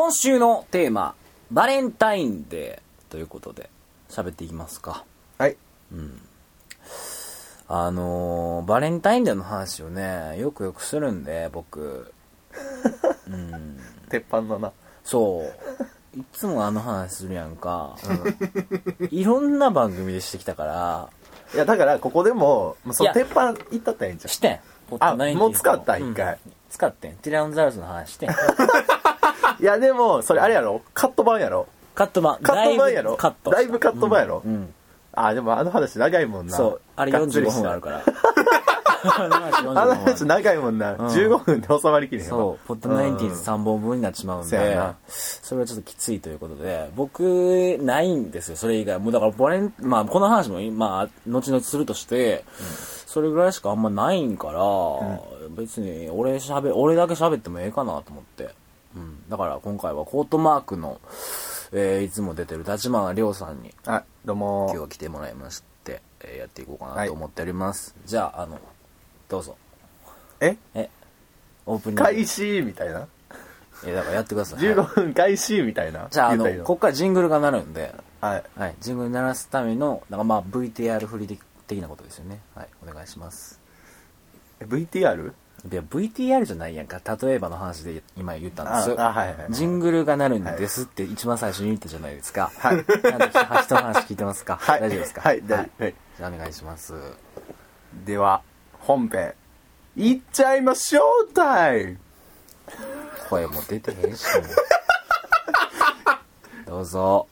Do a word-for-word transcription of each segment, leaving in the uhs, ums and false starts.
今週のテーマバレンタインデーということで喋っていきますか。 はい。 うん。あのー、バレンタインデーの話をねよくよくするんで僕。うん。 鉄板のな。 そう。いつもあの話するやんか。うん、いろんな番組でしてきたから。 いやだからここでもその鉄板いったったらいいんじゃん。 してん。 あ、もう使った一回、うん。 使ってん。ティラノザウルスの話してん。 いやでもそれあれやろ、カット版やろ。 カット版。 カット版やろ。 カット。 だいぶカット版やろ。 うん。うん、 あでもあの話長いもんな。 そう。あれよんじゅうごふんあるから。 あの話長いもんな、うん、じゅうごふんで収まりきれへん。 そうポッドナインティーズさんぼんぶんになっちまうんで、それはちょっときついということで僕ないんですよそれ以外もうだからバレン、まあ、この話もまあ後々するとして、うん、それぐらいしかあんまないんから、うん、別に俺しゃべ俺だけ喋ってもええかなと思って、うん、だから今回はコートマークの、えー、いつも出てる立花亮さんにあどうも今日は来てもらいまして、えー、やっていこうかなと思っております、はい、じゃああのどうぞ。 ええオープニング開始みたいな。 えだからやってください。 じゅうごふん開始みたいな。 じゃああのこっからジングルが鳴るんで、 はいはい、ジングル鳴らすためのなんかまあ ブイティーアール 振り的なことですよね。はいお願いします。 え ブイティーアール？ いや ブイティーアール じゃないやんか。例えばの話で今言ったんです。 ああはいはい、はい、 ジングルが鳴るんですって一番最初に言ったじゃないですか。はい。人の話聞いてますか。はい。大丈夫ですか。 はい大丈夫。はい、 はい、じゃあお願いします。 では本編いっちゃいましょうタイム。 声も出てへんしどうぞ。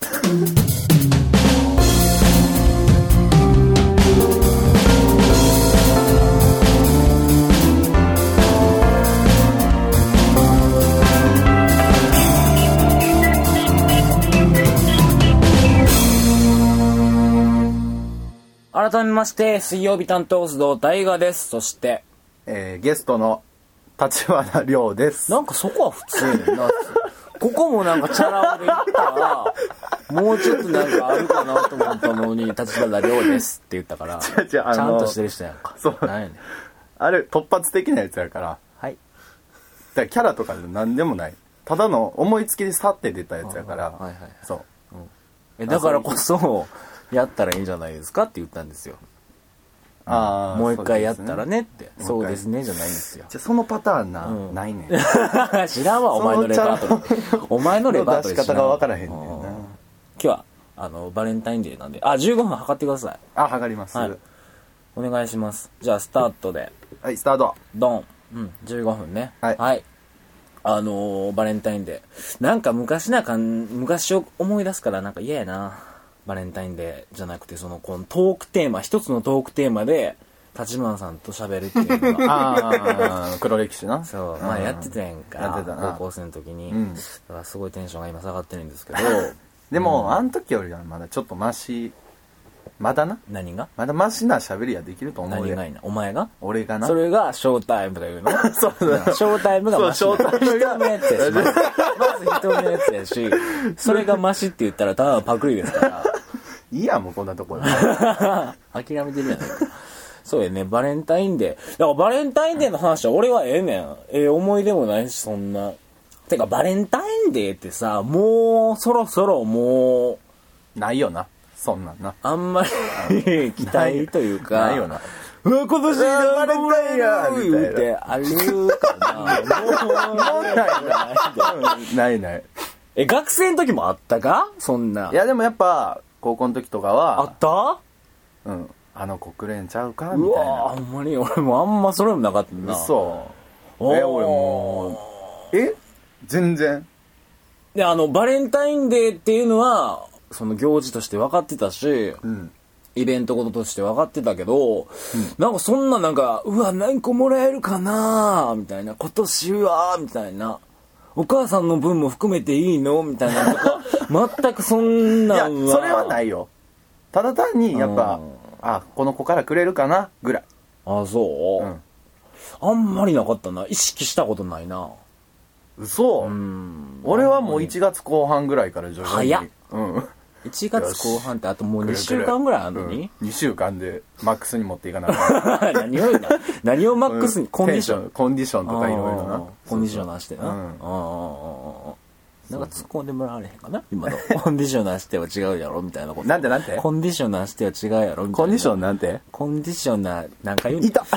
改めまして水曜日担当須藤大河です。そして、 えー、ゲストの立花亮です。 なんかそこは普通やねんなここもなんかチャラ男で言ったらもうちょっとなんかあるかなと思ったのに立花亮ですって言ったから違う違う、あのー、 ちゃんとしてる人やんか。 そうなんやねんあれ突発的なやつやから。 はいだからキャラとかで何でもない、ただの思いつきで去って出たやつやから。はいはい、そう、 うん、えだからこそやったらいいんじゃないですかって言ったんですよ。あもう一回やったらねってそうですねじゃないんですよ。 じゃそのパターンな、うん、ないねん知らんわお前のレパートリーお前のレパートリー出し方が分からへんねんな。 今日はあのバレンタインデーなんであじゅうごふん測ってください。 あ測ります、はい、 お願いします。じゃあスタートではいスタートドン、うん、じゅうごふんね。 はい、 はい、あのー、バレンタインデーなんか昔なんか昔を思い出すからなんか嫌やな。バレンタインデーじゃなくてそのこのトークテーマ一つのトークテーマで立花さんと喋るっていうのがああ黒歴史な。 そうまあやってたやんか。 やってたな高校生の時に、うん、だからすごいテンションが今下がってるんですけどでも、 うん、 あの時よりはまだちょっとマシまだな何がまだマシな喋りはできると思うよ。 何がいいなお前が俺がなそれがショータイムとか言うのそうそうショータイムがマシそうショータイムが人のやつやしまず人のやつやしそれがマシって言ったらただのパクリですからいいやもうこんなところ諦めてるやないか。そうやねバレンタインデーだからバレンタインデーの話は俺はええねん。ええ思い出もないしそんなてかバレンタインデーってさもうそろそろもうないよなそんなんなあんまり期待というかないよな。 うわ今年バレンタインやみたいな言うてあるかなもうないないないえ学生の時もあったかそんな。 いやでもやっぱ高校の時とかはあったうんあの国連ちゃうかみたいな。 うわあんまり俺もあんまそれもなかったな。 そうえ俺もうえ全然であのバレンタインデーっていうのはその行事として分かってたし、うん、イベントごととして分かってたけど、うん、なんかそんななんかうわ何個もらえるかなみたいな今年はみたいなお母さんの分も含めていいのみたいなとか全くそんなんは。 いやそれはないよ。ただ単にやっぱ、うん、あこの子からくれるかなぐらい。 あそう、うん、あんまりなかったな。意識したことないな。 嘘。うん俺はもういちがつこう半ぐらいから徐々に早っ、 うん、 いちがつこう半ってあともうにしゅうかんぐらいあるのに、 うん、にしゅうかんでマックスに持っていかなかった何を何をマックスに、うん、コンディションコンディションとかいろいろなコンディションなしてな、うん、ああなんか突っ込んでもらわれへんかな今の。コンディショナーしては違うやろみたいなこと。 なんてなんてコンディショナーしては違うやろみたいな。 コンディションなんてコンディショナー、なんか言うのいた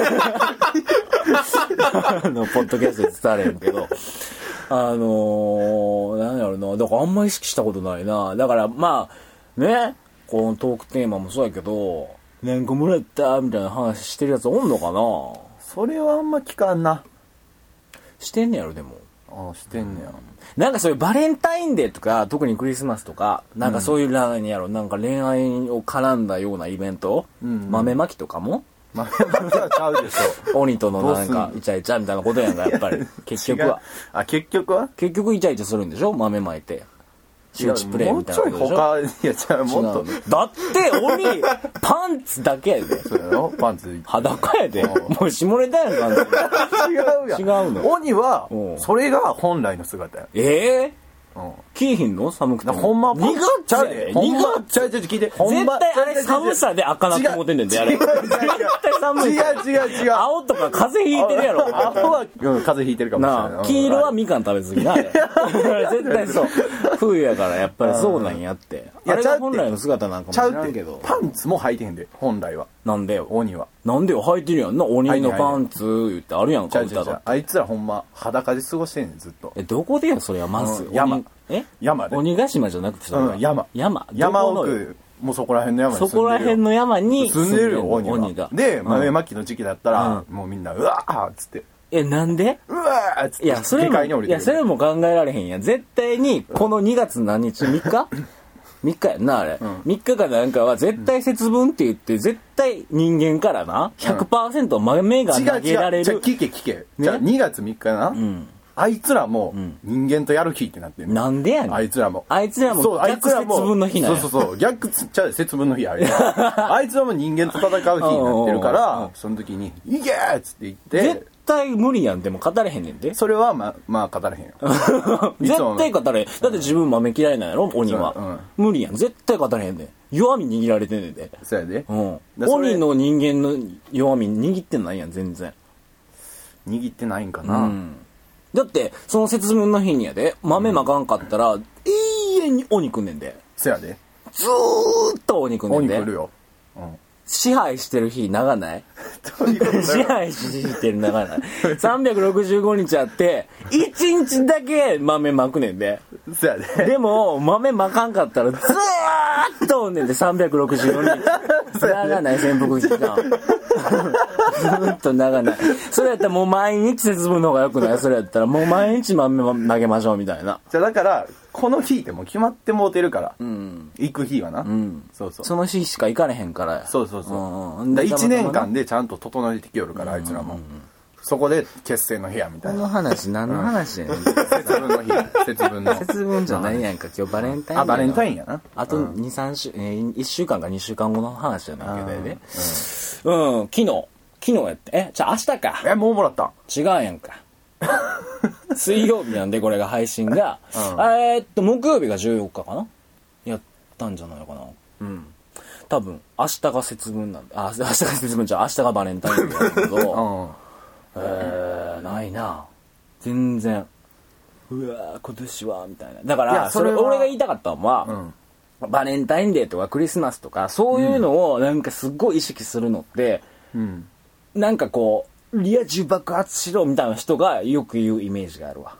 あの、ポッドキャストで伝われへんけど。あのー、なんやろな。だからあんま意識したことないな。だからまあ、ね、このトークテーマもそうやけど、何個もらったみたいな話してるやつおんのかな。 それはあんま聞かんな。 してんねやろ、でも。 ああ、してんねや。 なんかそういうバレンタインデーとか、特にクリスマスとか、なんかそういう何やろ、なんか恋愛を絡んだようなイベント、うんうん、豆まきとかも豆まきはちゃうでしょ。 鬼とのなんかイチャイチャみたいなことやんか、やっぱり。結局は。 あ、結局は結局イチャイチャするんでしょ豆まいて。周知プレイみたいなことでしょ。 もうちょい他、いや、じゃあもっと。 だって鬼、パンツだけやで。 そうやろパンツ。 裸やで。もう下ネタやんか。 違うやん。 違うの。 鬼は、それが本来の姿や。 ええーキーヒンの寒くてほんまにがつやでにがつちゃうちゃう聞いてほんま絶対あれ寒さで赤なって思ってんねんであれ絶対寒い違う違う違う青とか風邪ひいてるやろ青は、うん、風邪ひいてるかもしれないなあ黄色はみかん食べ過ぎなあれ絶対そう冬やからやっぱりそうなんやってあれが本来の姿なんかもしれないけどパンツも履いてへんで本来はなんでよ鬼はなんでよ履いてるやんな鬼のパンツ言ってあるやんか歌だあいつらほんま裸で過ごしてんねんずっとえどこでやそれはまず、 うん、山え山で鬼ヶ島じゃなくてそれは、 うん、山山山奥もうそこら辺の山にそこら辺の山に住んでるよ鬼は鬼がで豆まきの時期だったら、うん、もうみんなうわーっつってえなんでうわーっつっていやそれもいやそれも考えられへんやん絶対にこのにがつ何日みっかみっかやんなあれ、うん、みっかかなんかは絶対節分って言って絶対人間からな ひゃくパーセント 豆が投げられる、うん、 じゃあ聞け聞け、ね、じゃあにがつみっかな、うんあいつらも人間とやる日ってなってる、 ね、なんでやねんあいつらもあいつらも逆節分の日なんやそうそうそう逆ちゃう節分の日あれあいつらも人間と戦う日になってるからその時に「いけ!」っつって言って絶対無理やんでも語れへんねんでそれはまあまあ語れへんよ絶対語れへんだって自分豆嫌いなんやろ鬼は、うん、無理やん絶対語れへんねん弱み握られてんねんでそうやで、 うん、鬼の人間の弱み握ってないやん全然握ってないんかな、うんだって、その節分の日にやで、豆まかんかったら、うん、永遠に鬼くんねんで。 そやで。 ずーっと鬼くんねんで。 鬼来るよ。うん。 支配してる日長ない支配してる長ないさんびゃくろくじゅうごにちあって、いちにちだけ豆まくねんで。 そやで。 でも、豆まかんかったら、ずーっとおんねんで、さんびゃくろくじゅうごにち。長ない潜伏時間。ずーっと長ない。それやったらもう毎日節分の方が良くないそれやったらもう毎日豆投げましょうみたいな。 じゃあだから、この日ってもう決まってもうてるから。うん。行く日はな。 うん。そうそう。その日しか行かれへんから。 そうそうそう。うんうん。だいちねんかんでちゃんと整えてきよるから、あいつらも。うんうんうん、そこで結成の部屋みたいな。 この話何の話やねん。 節分の日。節分の。 節分じゃないやんか。今日バレンタイン。 あ、バレンタインやな。 あとに、さん週、えー、いっしゅうかんかにしゅうかんごの話やなきゃでね。うん。うん、昨日。昨日やって。え、じゃあ明日か。 え、もうもらったん？ 違うやんか。水曜日なんでこれが配信が、うん、えー、っと木曜日がじゅうよっかかなやったんじゃないかな。うん多分明日が節分なんだあ明日が節分じゃ明日がバレンタインデーなんだけど、うん、えー、ないな全然うわ今年はみたいなだからそれ俺が言いたかったのは、うん、バレンタインデーとかクリスマスとかそういうのをなんかすっごい意識するのって、うん、なんかこうリア充爆発しろみたいな人がよく言うイメージがあるわ。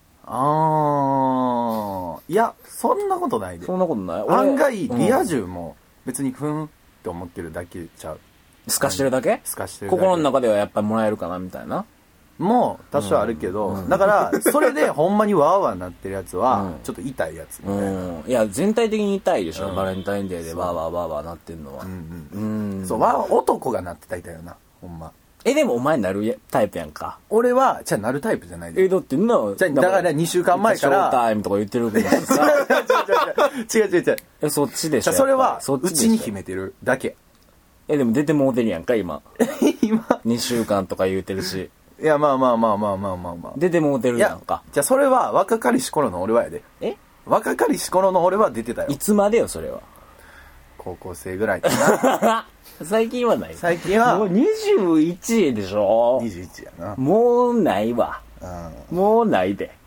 あーいやそんなことないで。 そんなことない。 案外リア充も別にふんって思ってるだけちゃう。 すかしてるだけ？ すかしてるだけ。 心の中ではやっぱりもらえるかなみたいな。 もう多少あるけど、うん、だからそれでほんまにワーワーなってるやつはちょっと痛いやつみたいな、うん、 いや全体的に痛いでしょ、うん、バレンタインデーでワーワーワーワーなってるのは、うんうんうん、そうワー男がなってたいたよなほんま。 えでもお前なるタイプやんか。 俺はじゃあなるタイプじゃないで。 えだってなじゃあだからにしゅうかんまえからショータイムとか言ってるからさ違う違う違う違うえそっちでしょ。 それはうちに秘めてるだけ。 えでも出てもうてるやんか今今にしゅうかんとか言うてるし。 いやまあまあまあまあまあまあまあ出てもうてるやんか。 じゃあそれは若かりし頃の俺はやで。 え若かりし頃の俺は出てたよ。 いつまでよそれは。 高校生ぐらいかな最近はない。 最近はもうにじゅういちでしょ。 にじゅういちやな。 もうないわ、うん、もうないで。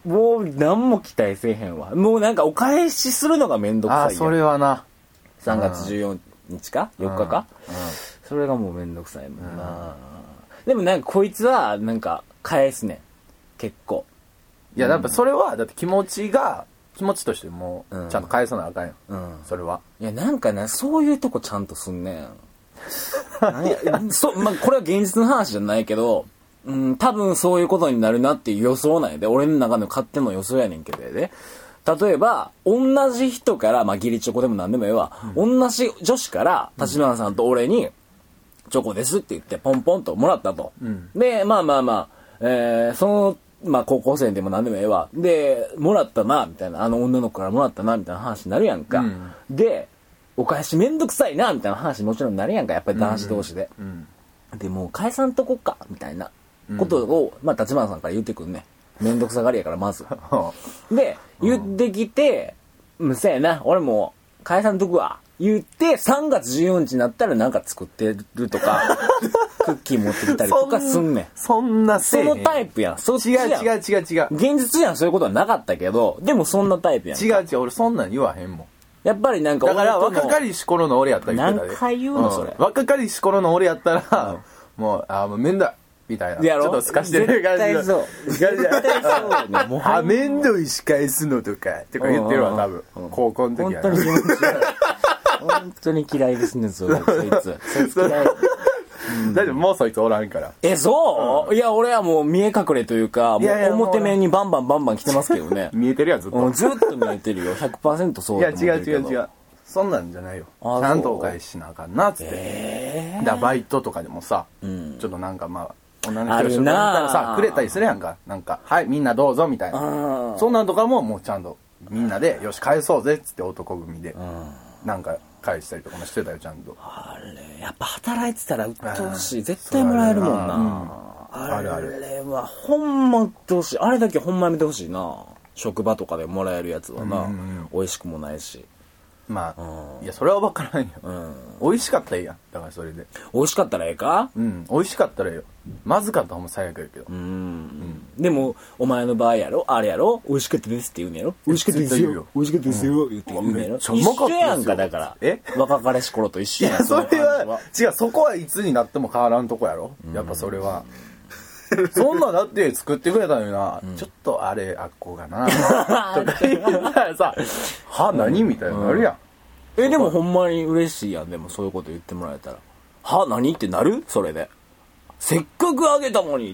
もう何も期待せえへんわ。もうなんかお返しするのがめんどくさいやん。 あ、それはな。 さんがつじゅうよっかよっかか、 うんうん、 それがもうめんどくさいもんな、うん、でもなんかこいつはなんか返すねん結構。 いややっぱそれはだって気持ちが気持ちとしてもちゃんと返さなあかんよ、うん、それは。 いやなんかなそういうとこちゃんとすんねんそ、まあ、これは現実の話じゃないけど、うん、多分そういうことになるなっていう予想なんやで。俺の中の勝手の予想やねんけどやで。例えば、同じ人から、まあ、ギリチョコでも何でもええわ、うん、同じ女子から、立花さんと俺に、チョコですって言って、ポンポンともらったと。うん、で、まあまあまあ、えー、その、まあ、高校生でも何でもええわ。で、もらったな、みたいな、あの女の子からもらったな、みたいな話になるやんか。うん、で、お返しめんどくさいな、みたいな話もちろんなるやんか、やっぱり男子同士で。うんうん、で、もう返さんとこっか、みたいなことを、まあ、立花さんから言ってくんね。めんどくさがりやからまずで言ってきて、うせやな俺も返さんとくわ言ってさんがつじゅうよっかになったらなんか作ってるとかクッキー持ってきたりとかすんねん。 そんなせえへん。 そのタイプやん。そっちやん。 違う違う違う違う。 現実じゃんそういうことはなかったけど、でもそんなタイプやん。 違う違う、俺そんなん言わへんもん。 やっぱりなんかだから若かりし頃の俺やったら言ってたで。 何回言うのそれ、 うん、若かりし頃の俺やったら、うん、もうあもうめんどいみたいな。ちょっとすかしてる感じの。 絶対そう。絶対そうね。 もうあ、面倒いし返すのとか、とか言ってるわ、多分。高校の時は。 本当に気持ち悪い。本当に嫌いですね、そいつ。そいつ嫌い。 だってもうそいつおらんから。 え、そう、うん、いや、俺はもう見え隠れというか、もう表面にバンバンバンバン来てますけどね。 見えてるやん、ずっと。 ずっと見えてるよ。ひゃくパーセント そうだと思ってるけど。 いや、違う違う違う。そんなんじゃないよ。ちゃんとお返ししなあかんな、つって。えー、だバイトとかでもさ、うん、ちょっとなんかまあ、女の人が一緒になったらさ、くれたりするやんか。なんか、はい、みんなどうぞ、みたいな。そんなんとかももうちゃんと、みんなで、よし、返そうぜ、つって男組で。なんか、返したりとかもしてたよ、ちゃんと。 あれ、やっぱ働いてたら鬱陶しい。絶対もらえるもんな。うん、あれあれは、ほんま鬱陶しい。あれだけほんまやめてほしいな。職場とかでもらえるやつはな。うんうん、美味しくもないし。 まあ、うん、いや、それは分からんよ。うん、美味しかったらいいやん。だからそれで。 美味しかったらええか？ うん、美味しかったらええよ。まずかったらほんま最悪やけど。うん。うん、でも、お前の場合やろあれやろ美味しかったですって言うねやろ美味しかったですよ。美味しかったですよ。言って言うねやろ、一緒やんか、だから。え若かりし頃と一緒やん。 いや、それは、違う、そこはいつになっても変わらんとこやろやっぱそれは。そんなだって作ってくれたのにな、うん、ちょっとあれ、あっこがな、とか言ったらさ、は、何みたいになるやん。 え、でもほんまに嬉しいやん。でもそういうこと言ってもらえたら。は、何ってなるそれで。せっかくあげたのにって。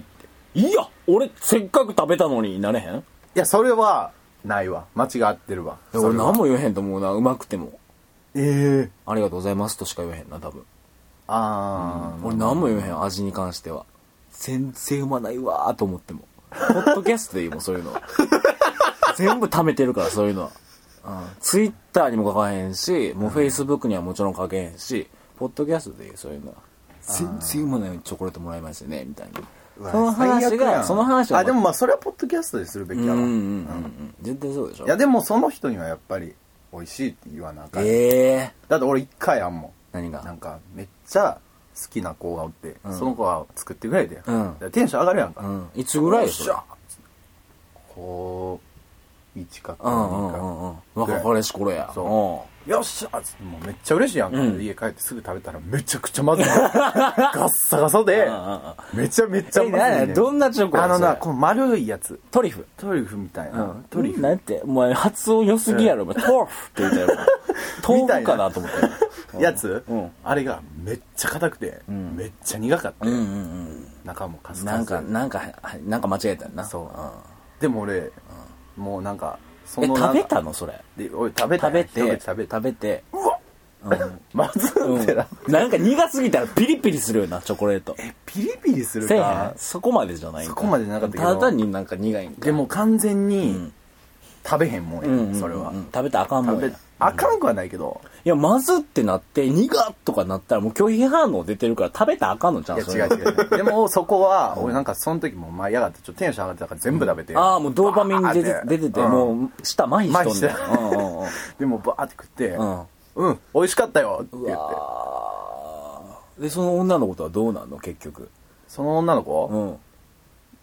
いや、俺せっかく食べたのになれへん？ いや、それはないわ。間違ってるわ。 俺何も言えへんと思うな、うまくても。 ええー。 ありがとうございますとしか言えへんな、多分。 あー、 うん。俺何も言えへん、味に関しては。全然うまないわーと思っても。ポッドキャストでいいもん、そういうのは。全部貯めてるから、そういうのは。うん、ツイッターにも書かへんし、もうフェイスブックにはもちろん書けへんし、ポッドキャストでいいそういうのは。全然うまないチョコレートもらいましたね、みたいな。その話が、その話は。 あ、でもまあそれはポッドキャストでするべきやろ。うんうんうんうん絶対そうでしょ。 いやでもその人にはやっぱり美味しいって言わなあかん。 ええー。 だって俺一回あんもん。 何が？ なんかめっちゃ好きな子がおって、うん、その子は作ってくれて、うん、テンション上がるやんか。うん、 いつぐらいでしょ？ こう。一かうんうんうんうん若かりし頃や。 そうよっしゃっつってもうめっちゃ嬉しいやんか、うん、家帰ってすぐ食べたらめちゃくちゃまずいガッサガサでめちゃめちゃまずい、ね、 えどんなチョコ？ あのなこの丸いやつトリュフトリュフみたいな、うん、 トリュフなんてお前発音良すぎやろ、うん、トリュフって言ったよ豆腐かなと思ったやつ、うん、あれがめっちゃ硬くて、うん、めっちゃ苦かった、うんうんうん、中もカスカスなんかなんかなんか間違えたよな。 そう、うん、でも俺もうなんかそのなんかえ食べたのそれで俺食べた食べて食べ食べてうわ、うん、まずってな、 うん、なんか苦すぎたらピリピリするよなチョコレート。 えピリピリするかそこまでじゃないんか。 そこまでなかったけどただ単になんか苦いんか。 でも完全に、うん、食べへんもんや、うん、それは、うん、 食べたらあかんもんや。 あかんくはないけど、 いやまずってなって苦っとかなったらもう拒否反応出てるから食べたらあかんのちゃう？ いや違う違うでもそこは俺なんかその時も前やがってちょっとテンション上がってたから全部食べて、うん、 ああもうドーパミン出て出てて、うん、もう舌麻痺しとんねん、うんうんうん、 でもバーって食ってうん、うん、美味しかったよって言って。 でその女の子とはどうなんの結局？ その女の子、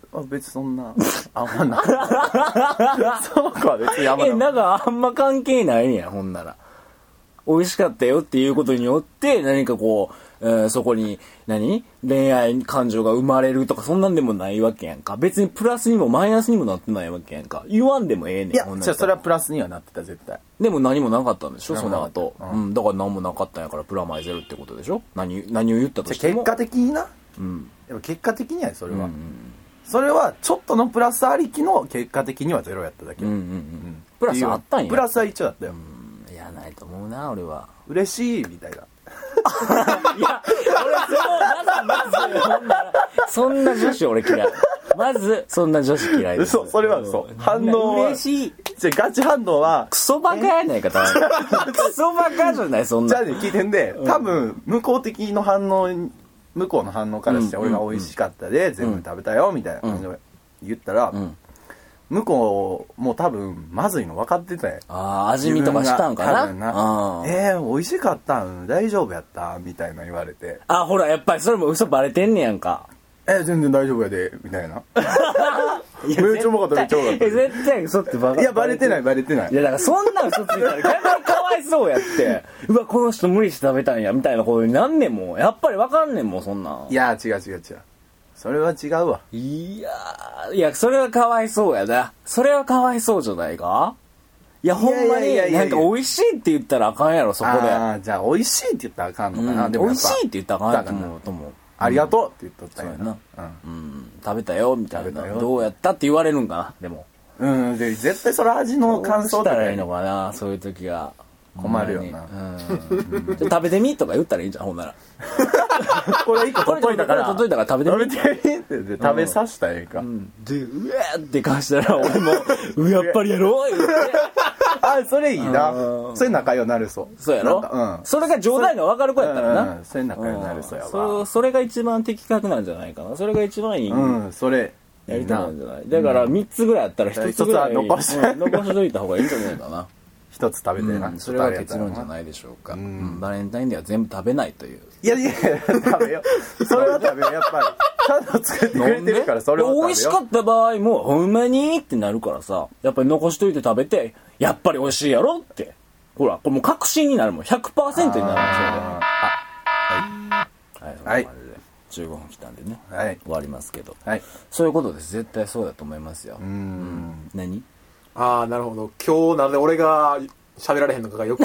あ別にそんなあんまないそうか別にあんまないえなんかあんま関係ないんやほんなら美味しかったよっていうことによって何かこう、えー、そこに何恋愛感情が生まれるとかそんなんでもないわけやんか。別にプラスにもマイナスにもなってないわけやんか。言わんでもええねん。 いやじゃあそれはプラスにはなってた絶対。 でも何もなかったんでしょその後、うん、うん、だから何もなかったんやからプラマイゼロってことでしょ。何何を言ったとしても結果的にな、うん、やっぱ結果的にはそれは、うんうん、それはちょっとのプラスありきの結果的にはゼロやっただけ、うんうんうんうん、 プラスあったんや。 プラスは一応だったよ、 うん、いやないと思うな俺は。 嬉しいみたいな。 いや俺そうまずまずほんならそんな女子俺嫌い。まずそんな女子嫌いです。 嘘それは嘘。反応は嬉しい。 じゃガチ反応はクソバカやないか多分。クソバカじゃないそんな。 じゃあね聞いてんで、多分向こう的の反応向こうの反応からして俺が美味しかったで、うん、全部食べたよみたいな感じで言ったら、うん、向こうも多分まずいの分かってたよ。 ああ味見とかしたんかな。 多分なあえー、美味しかったん大丈夫やったみたいな言われて。 あほらやっぱりそれも嘘バレてんねやんか。 えー、全然大丈夫やでみたいな。めっちゃうまかっためっちゃうまかった。 え絶対嘘ってバカ。 いやバレてないバレてない。 いやだからそんな嘘ついたら逆にかわいそうやって。うわこの人無理して食べたんやみたいなことになんねんもん。やっぱりわかんねんもんそんなん。 いや違う違う違う。それは違うわ。 いやーいやそれはかわいそうやな。それはかわいそうじゃないか。いやほんまになんか美味しいって言ったらあかんやろそこで。 ああじゃあ美味しいって言ったらあかんのかな。 うん、でも美味しいって言ったらあかんと思うと思う。 ありがとうって言っとったんやな、うんうん、食べたよみたいなどうやったって言われるんかな。でもうんで絶対それ味の感想したらいいのかなそういう時は。 困るよな、 うん、食べてみとか言ったらいいんじゃんほんなら。 これ一個取っといたから取っといたから食べてみ食べてみって食べさせたらええか、うん、 でうわーってかしたら俺もうやっぱりやろう言ってあそれいいな。それ仲良くなるそう。 そうやろ、うん、それが冗談が分かる子やったらな、 うん、それ仲良くなるそうやわ、 そ, それが一番的確なんじゃないかな。それが一番いい、 うん、それやりたいなんじゃない。だからみっつぐらいあったらひとつぐらい残し、うん、残しといた方がいいんじゃないかな。 一つ食べてな、 うん、それは結論じゃないでしょうか、うんうん、バレンタインデーは全部食べないという。 いやいや食べよそれは食べよやっぱりちゃんと作ってくれてるからそれは食べよ。 美味しかった場合もほんまにってなるからさやっぱり残しといて食べてやっぱり美味しいやろってほらこれもう確信になるもん ひゃくパーセント になるもんそれで。はいはいそんな感じでじゅうごふん来たんでね、はい、終わりますけど、はい、そういうことです。絶対そうだと思いますよ。うん、うん、何ああなるほど。今日なぜ俺が喋られへんのかがよく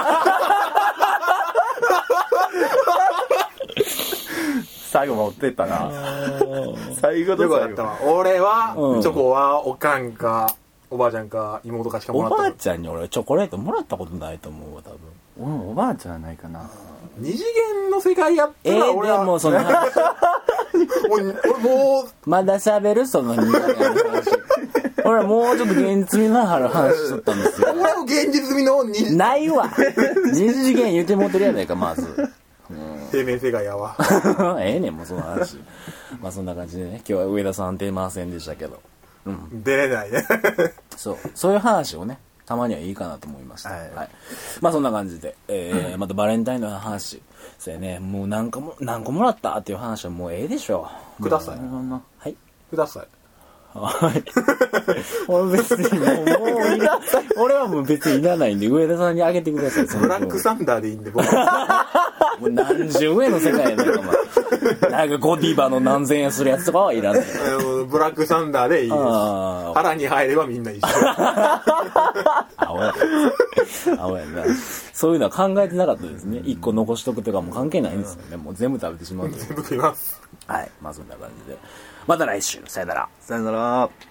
最後持ってったな最後と最後俺は、うん、チョコはおかんかおばあちゃんか妹かしかもらったおばあちゃんに俺チョコレートもらったことないと思うわ多分。 俺もおばあちゃんはないかな。 二次元の世界やったら、 えー、俺はもうその話俺もうまだ喋るその二次元の話俺はもうちょっと現実味のある話しとったんですよ。 俺は現実味の二ないわ二次元言うてもうてるやないかまず、 うん、平面世界やわええねんもうその話まあそんな感じでね今日は上田さん出ませんでしたけど、 うん、出れないねそうそういう話をねたまにはいいかなと思いました、はいはい、まあそんな感じで、えー、またバレンタインの話そうやねもう何個も何個もらったっていう話はもうええでしょう。ください。 はいください。 はい俺別にもう、もういら俺はもう別にいらないんで上田さんにあげてください。 ブラックサンダーでいいんで僕もう何十上の世界やねんかお前なんかゴディバの何千円するやつとかはいらないブラックサンダーでいいです。腹に入ればみんな一緒青や青やな。そういうのは考えてなかったですね。一個残しとくとかも関係ないんですよね。もう全部食べてしまうと。 全部食います。 はいまあそんな感じでまた来週さよなら。 さよなら。